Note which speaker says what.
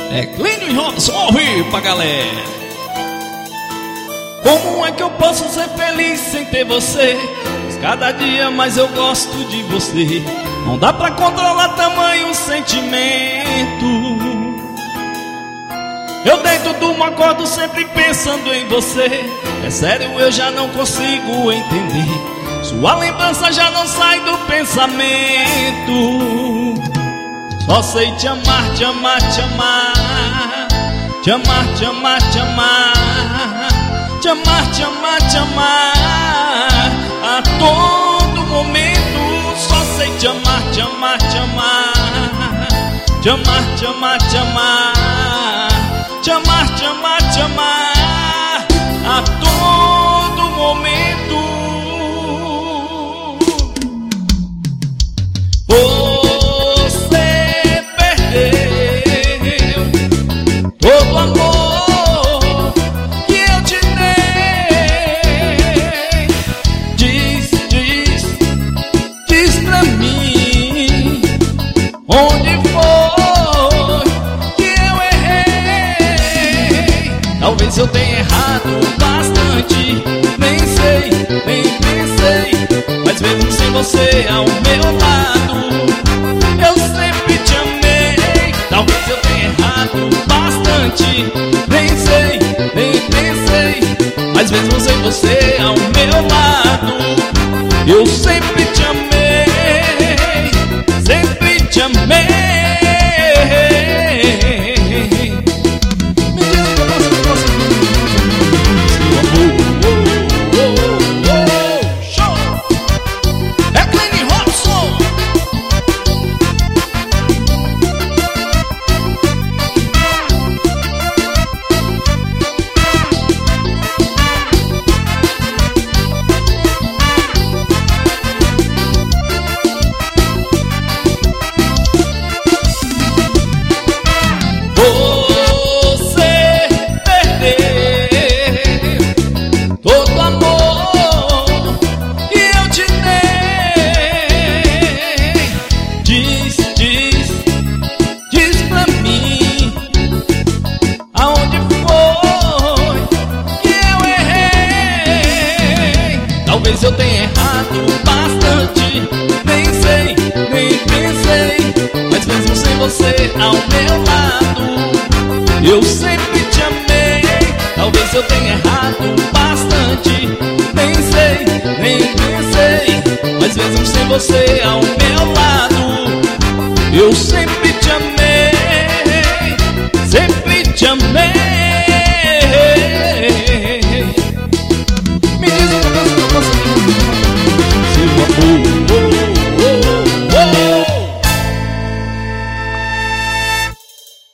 Speaker 1: É Clínio e Robson ao vivo pra galera. Como é que eu posso ser feliz sem ter você? Mas cada dia mais eu gosto de você. Não dá pra controlar tamanho sentimento. Eu deito, durmo, acordo sempre pensando em você. É sério, eu já não consigo entender. Sua lembrança já não sai do pensamento. Só sei te amar, te amar, te amar. Te amar, te amar, te amar. Te amar, te amar, te amar. A todo momento só sei te amar, te amar, te amar. Te amar, te amar, te amar. Te amar, te amar, te amar. A todo momento. Você perdeu todo o amor que eu te dei. Diz pra mim onde foi que eu errei. Talvez eu tenha errado bastante, nem sei, nem pensei. Mas mesmo sem você ao meu lado, eu sempre te amei. Talvez eu tenha errado bastante, nem sei, nem pensei. Mas mesmo sem você ao meu lado, eu sempre te amei. Sempre te amei. Talvez eu tenha errado bastante, nem sei, nem pensei. Mas mesmo sem você ao meu lado, eu sempre te amei. Talvez eu tenha errado bastante, nem sei, nem pensei. Mas mesmo sem você ao meu lado, eu sempre te amei. Sempre te amei.